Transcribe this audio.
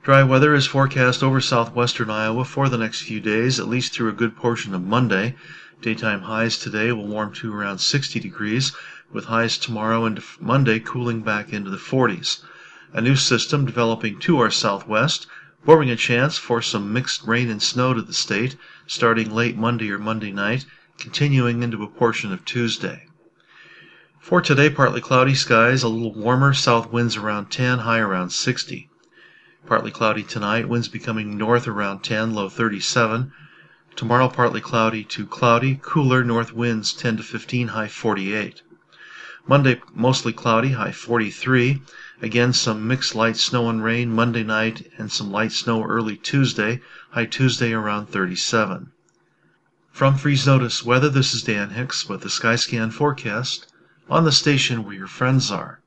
Dry weather is forecast over southwestern Iowa for the next few days, at least through a good portion of Monday. Daytime highs today will warm to around 60 degrees, with highs tomorrow and Monday cooling back into the 40s. A new system developing to our southwest, forming a chance for some mixed rain and snow to the state, starting late Monday or Monday night, continuing into a portion of Tuesday. For today, partly cloudy skies, a little warmer, south winds around 10, high around 60. Partly cloudy tonight, winds becoming north around 10, low 37. Tomorrow, partly cloudy to cloudy, cooler north winds 10 to 15, high 48. Monday, mostly cloudy, high 43. Again, some mixed light snow and rain Monday night and some light snow early Tuesday, high Tuesday around 37. From Freeze Notice Weather, this is Dan Hicks with the Skyscan forecast on the station where your friends are.